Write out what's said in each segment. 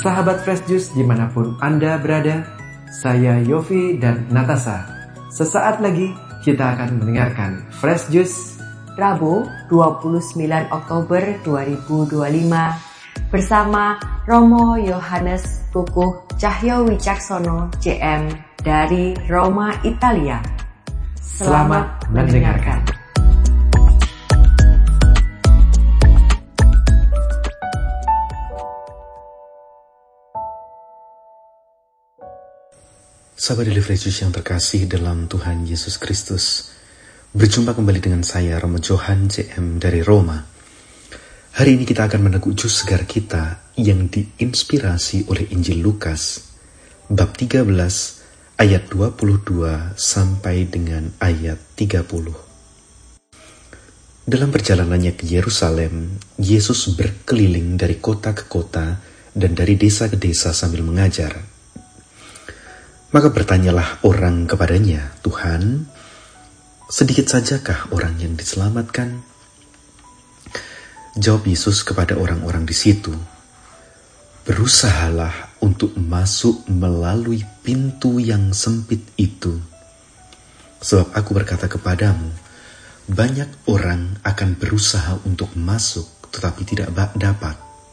Sahabat Fresh Juice dimanapun Anda berada, saya Yofi dan Natasha. Sesaat lagi kita akan mendengarkan Fresh Juice Rabu 29 Oktober 2025 bersama Romo Yohanes Kukuh Cahyo Wicaksono CM dari Roma, Italia. Selamat mendengarkan. Sahabat Daily Fresh Juice yang terkasih dalam Tuhan Yesus Kristus, berjumpa kembali dengan saya Romo Johan CM dari Roma. Hari ini kita akan meneguk jus segar kita yang diinspirasi oleh Injil Lukas bab 13 ayat 22 sampai dengan ayat 30. Dalam perjalanannya ke Yerusalem, Yesus berkeliling dari kota ke kota dan dari desa ke desa sambil mengajar. Maka bertanyalah orang kepadanya, "Tuhan, sedikit sajakah orang yang diselamatkan?" Jawab Yesus kepada orang-orang di situ, "Berusahalah untuk masuk melalui pintu yang sempit itu. Sebab aku berkata kepadamu, banyak orang akan berusaha untuk masuk tetapi tidak dapat.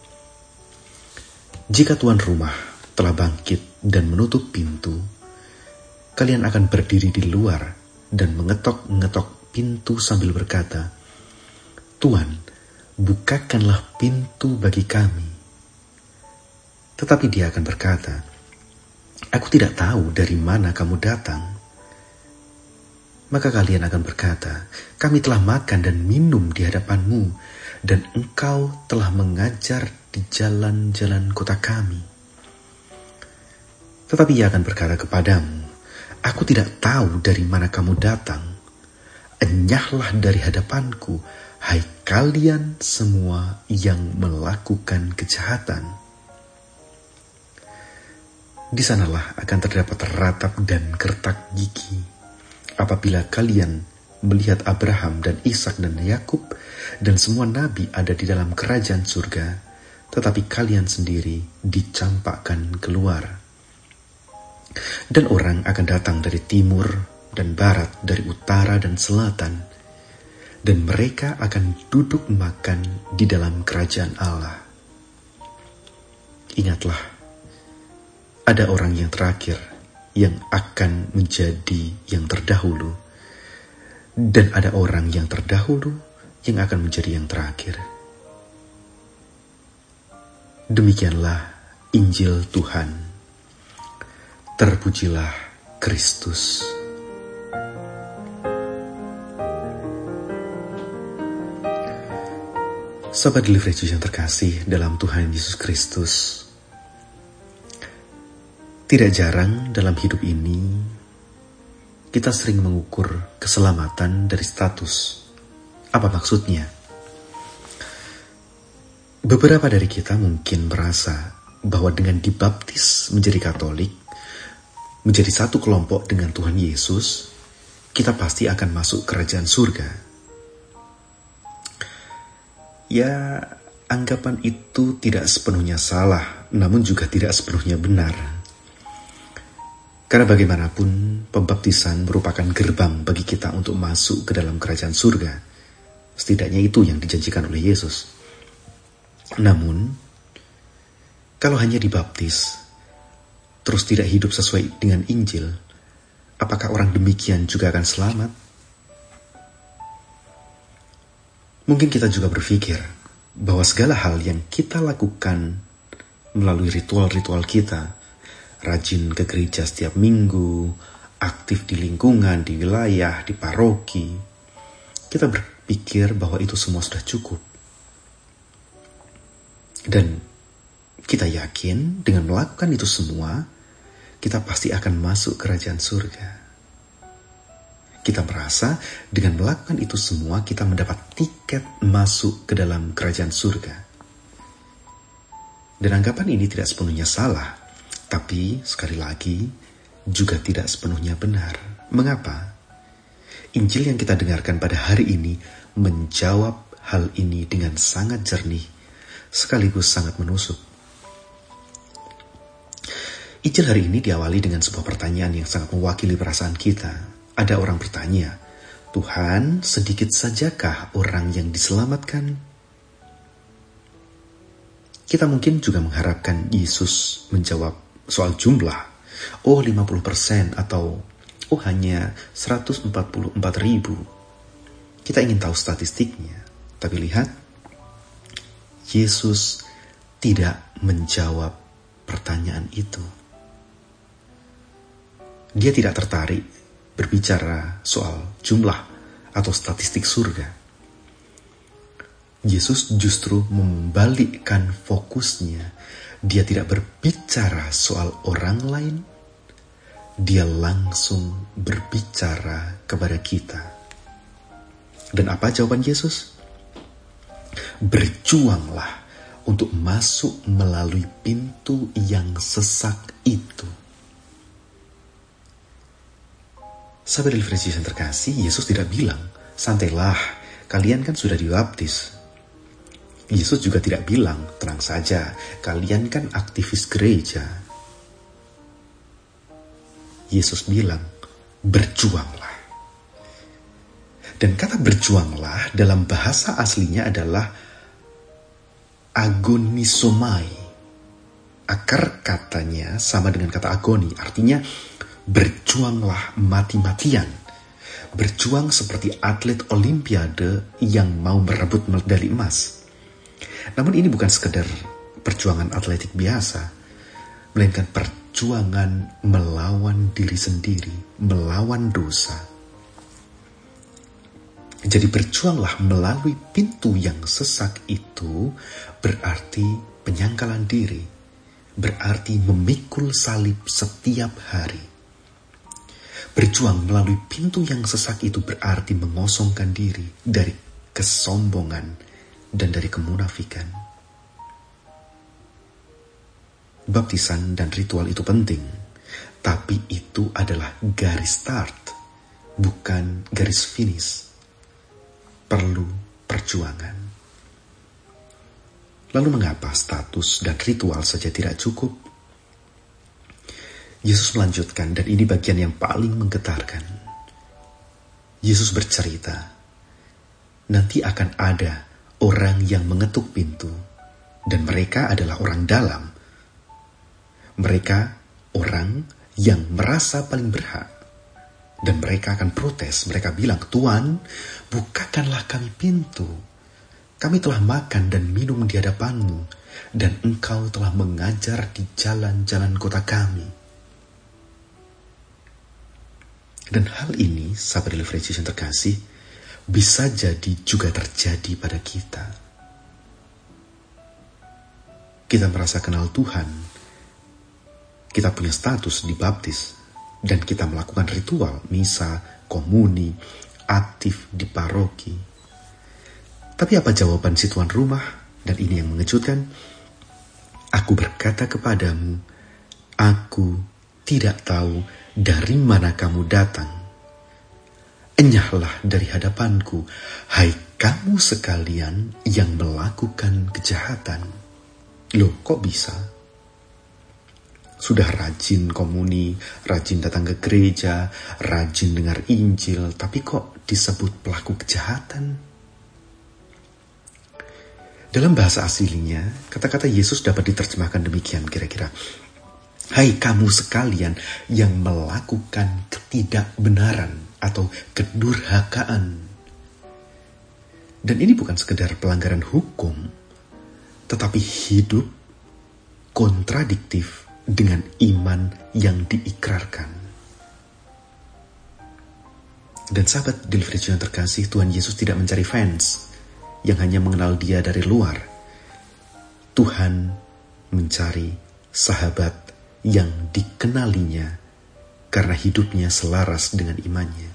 Jika tuan rumah telah bangkit dan menutup pintu, kalian akan berdiri di luar dan mengetok-ngetok pintu sambil berkata, 'Tuan, bukakanlah pintu bagi kami.' Tetapi dia akan berkata, 'Aku tidak tahu dari mana kamu datang.' Maka kalian akan berkata, 'Kami telah makan dan minum di hadapanmu, dan engkau telah mengajar di jalan-jalan kota kami.' Tetapi ia akan berkata kepadamu, 'Aku tidak tahu dari mana kamu datang. Enyahlah dari hadapanku, hai kalian semua yang melakukan kejahatan.' Di sanalah akan terdapat ratap dan gertak gigi apabila kalian melihat Abraham dan Ishak dan Yakub dan semua nabi ada di dalam kerajaan surga, tetapi kalian sendiri dicampakkan keluar. Dan orang akan datang dari timur dan barat, dari utara dan selatan, dan mereka akan duduk makan di dalam kerajaan Allah. Ingatlah, ada orang yang terakhir yang akan menjadi yang terdahulu, dan ada orang yang terdahulu yang akan menjadi yang terakhir." Demikianlah Injil Tuhan. Terpujilah Kristus. Sahabat Daily Fresh Juice yang terkasih dalam Tuhan Yesus Kristus, tidak jarang dalam hidup ini kita sering mengukur keselamatan dari status. Apa maksudnya? Beberapa dari kita mungkin merasa bahwa dengan dibaptis menjadi Katolik, menjadi satu kelompok dengan Tuhan Yesus, kita pasti akan masuk kerajaan surga. Ya, anggapan itu tidak sepenuhnya salah, namun juga tidak sepenuhnya benar. Karena bagaimanapun, pembaptisan merupakan gerbang bagi kita untuk masuk ke dalam kerajaan surga. Setidaknya itu yang dijanjikan oleh Yesus. Namun, kalau hanya dibaptis terus tidak hidup sesuai dengan Injil, apakah orang demikian juga akan selamat? Mungkin kita juga berpikir bahwa segala hal yang kita lakukan melalui ritual-ritual kita, rajin ke gereja setiap minggu, aktif di lingkungan, di wilayah, di paroki, kita berpikir bahwa itu semua sudah cukup. Dan kita yakin dengan melakukan itu semua, kita pasti akan masuk kerajaan surga. Kita merasa dengan melakukan itu semua, kita mendapat tiket masuk ke dalam kerajaan surga. Dan anggapan ini tidak sepenuhnya salah, tapi sekali lagi juga tidak sepenuhnya benar. Mengapa? Injil yang kita dengarkan pada hari ini menjawab hal ini dengan sangat jernih, sekaligus sangat menusuk. Ijil hari ini diawali dengan sebuah pertanyaan yang sangat mewakili perasaan kita. Ada orang bertanya, Tuhan, sedikit sajakah orang yang diselamatkan? Kita mungkin juga mengharapkan Yesus menjawab soal jumlah. 50% atau hanya 144.000. Kita ingin tahu statistiknya. Tapi lihat, Yesus tidak menjawab pertanyaan itu. Dia tidak tertarik berbicara soal jumlah atau statistik surga. Yesus justru membalikkan fokusnya. Dia tidak berbicara soal orang lain. Dia langsung berbicara kepada kita. Dan apa jawaban Yesus? Berjuanglah untuk masuk melalui pintu yang sesak itu. Sahabat Deliverance yang terkasih, Yesus tidak bilang, santailah, kalian kan sudah dibaptis. Yesus juga tidak bilang, tenang saja, kalian kan aktivis gereja. Yesus bilang, berjuanglah. Dan kata berjuanglah dalam bahasa aslinya adalah agonisomai. Akar katanya sama dengan kata agoni, artinya berjuanglah mati-matian. Berjuang seperti atlet olimpiade yang mau merebut medali emas. Namun ini bukan sekedar perjuangan atletik biasa, melainkan perjuangan melawan diri sendiri, melawan dosa. Jadi berjuanglah melalui pintu yang sesak itu berarti penyangkalan diri, berarti memikul salib setiap hari. Berjuang melalui pintu yang sesak itu berarti mengosongkan diri dari kesombongan dan dari kemunafikan. Baptisan dan ritual itu penting, tapi itu adalah garis start, bukan garis finish. Perlu perjuangan. Lalu mengapa status dan ritual saja tidak cukup? Yesus melanjutkan, dan ini bagian yang paling menggetarkan. Yesus bercerita, nanti akan ada orang yang mengetuk pintu, dan mereka adalah orang dalam. Mereka orang yang merasa paling berhak, dan mereka akan protes. Mereka bilang, Tuhan, bukakanlah kami pintu. Kami telah makan dan minum di hadapan-Mu, dan Engkau telah mengajar di jalan-jalan kota kami. Dan hal ini, sahabat Deliverance yang terkasih, bisa jadi juga terjadi pada kita. Kita merasa kenal Tuhan, kita punya status dibaptis, dan kita melakukan ritual, misa, komuni, aktif di paroki. Tapi apa jawaban si tuan rumah? Dan ini yang mengejutkan. Aku berkata kepadamu, aku tidak tahu dari mana kamu datang. Enyahlah dari hadapanku, hai kamu sekalian yang melakukan kejahatan. Loh, kok bisa? Sudah rajin komuni, rajin datang ke gereja, rajin dengar Injil, tapi kok disebut pelaku kejahatan? Dalam bahasa aslinya, kata-kata Yesus dapat diterjemahkan demikian kira-kira. Hai kamu sekalian yang melakukan ketidakbenaran atau kedurhakaan. Dan ini bukan sekedar pelanggaran hukum, tetapi hidup kontradiktif dengan iman yang diikrarkan. Dan sahabat Deliverance yang terkasih, Tuhan Yesus tidak mencari fans yang hanya mengenal Dia dari luar. Tuhan mencari sahabat yang dikenalinya karena hidupnya selaras dengan imannya.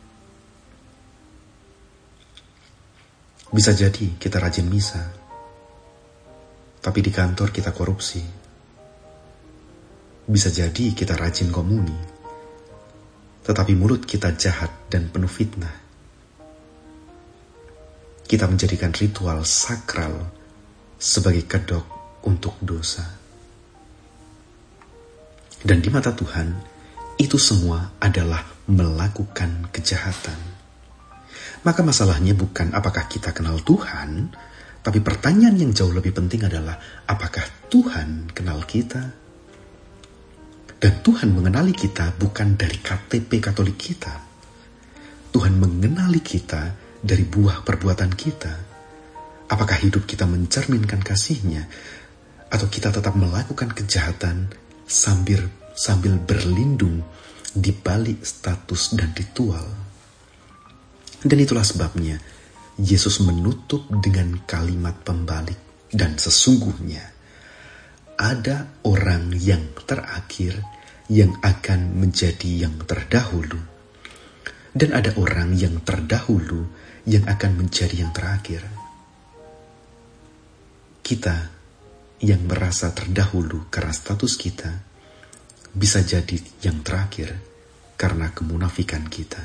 Bisa jadi kita rajin misa, tapi di kantor kita korupsi. Bisa jadi kita rajin komuni, tetapi mulut kita jahat dan penuh fitnah. Kita menjadikan ritual sakral sebagai kedok untuk dosa. Dan di mata Tuhan, itu semua adalah melakukan kejahatan. Maka masalahnya bukan apakah kita kenal Tuhan, tapi pertanyaan yang jauh lebih penting adalah apakah Tuhan kenal kita? Dan Tuhan mengenali kita bukan dari KTP Katolik kita. Tuhan mengenali kita dari buah perbuatan kita. Apakah hidup kita mencerminkan kasih-Nya, atau kita tetap melakukan kejahatan sambil berlindung di balik status dan ritual. Dan itulah sebabnya Yesus menutup dengan kalimat pembalik. Dan sesungguhnya ada orang yang terakhir yang akan menjadi yang terdahulu. Dan ada orang yang terdahulu yang akan menjadi yang terakhir. Kita yang merasa terdahulu karena status kita, bisa jadi yang terakhir karena kemunafikan kita.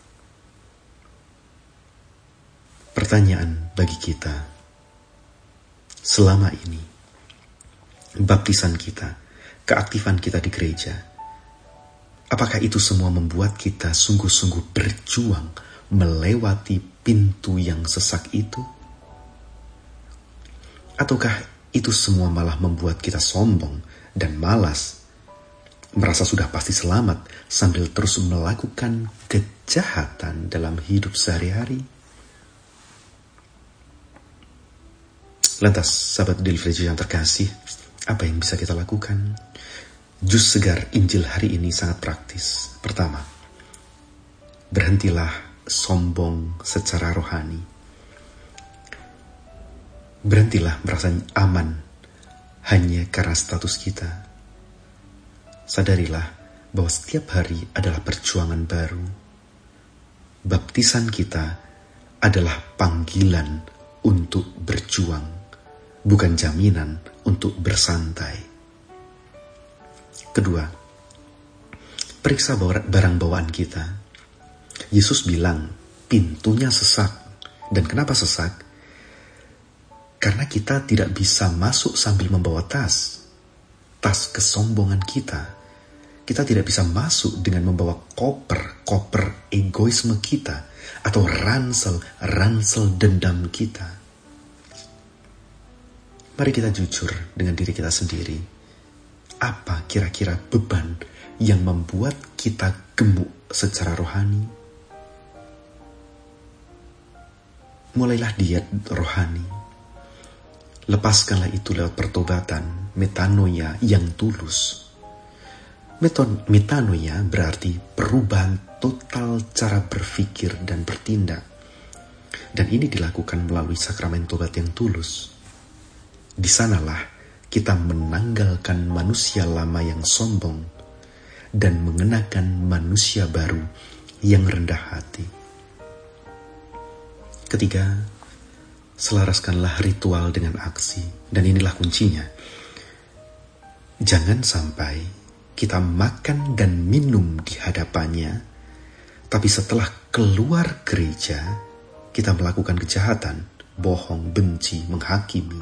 Pertanyaan bagi kita, selama ini, baptisan kita, keaktifan kita di gereja, apakah itu semua membuat kita sungguh-sungguh berjuang melewati pintu yang sesak itu? Ataukah itu semua malah membuat kita sombong dan malas, merasa sudah pasti selamat sambil terus melakukan kejahatan dalam hidup sehari-hari? Lantas, sahabat Delivery Jus yang terkasih, apa yang bisa kita lakukan? Jus segar Injil hari ini sangat praktis. Pertama, berhentilah sombong secara rohani. Berhentilah merasa aman hanya karena status kita. Sadarilah bahwa setiap hari adalah perjuangan baru. Baptisan kita adalah panggilan untuk berjuang, bukan jaminan untuk bersantai. Kedua, periksa barang bawaan kita. Yesus bilang pintunya sesak. Dan kenapa sesak? Karena kita tidak bisa masuk sambil membawa tas kesombongan kita. Kita tidak bisa masuk dengan membawa koper egoisme kita, atau ransel dendam kita. Mari kita jujur dengan diri kita sendiri. Apa kira-kira beban yang membuat kita gemuk secara rohani? Mulailah diet rohani. Lepaskanlah itu lewat pertobatan, metanoia yang tulus. Metanoia berarti perubahan total cara berpikir dan bertindak. Dan ini dilakukan melalui sakramen tobat yang tulus. Di sanalah kita menanggalkan manusia lama yang sombong dan mengenakan manusia baru yang rendah hati. Ketiga, selaraskanlah ritual dengan aksi. Dan inilah kuncinya. Jangan sampai kita makan dan minum di hadapannya, tapi setelah keluar gereja, kita melakukan kejahatan, bohong, benci, menghakimi.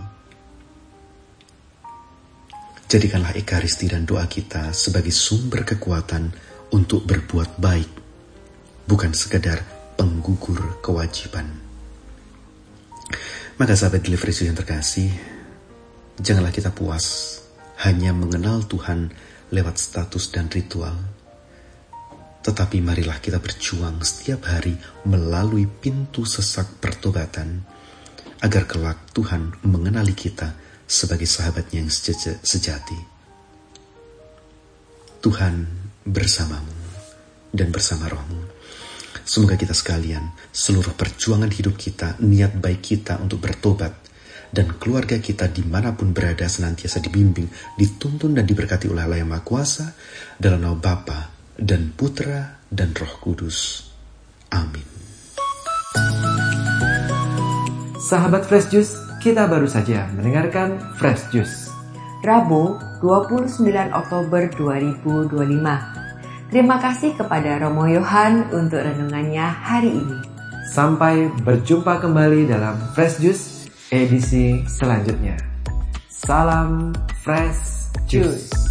Jadikanlah ekaristi dan doa kita sebagai sumber kekuatan untuk berbuat baik, bukan sekedar penggugur kewajiban. Maka sahabat Delivery Jus yang terkasih, janganlah kita puas hanya mengenal Tuhan lewat status dan ritual. Tetapi marilah kita berjuang setiap hari melalui pintu sesak pertobatan, agar kelak Tuhan mengenali kita sebagai sahabatnya yang sejati. Tuhan bersamamu dan bersama rohmu. Semoga kita sekalian, seluruh perjuangan hidup kita, niat baik kita untuk bertobat, dan keluarga kita dimanapun berada senantiasa dibimbing, dituntun dan diberkati oleh Allah yang Maha Kuasa, dalam nama Bapa dan Putra dan Roh Kudus. Amin. Sahabat Fresh Juice, kita baru saja mendengarkan Fresh Juice Rabu 29 Oktober 2025. Terima kasih kepada Romo Yohan untuk renungannya hari ini. Sampai berjumpa kembali dalam Fresh Juice edisi selanjutnya. Salam Fresh Juice.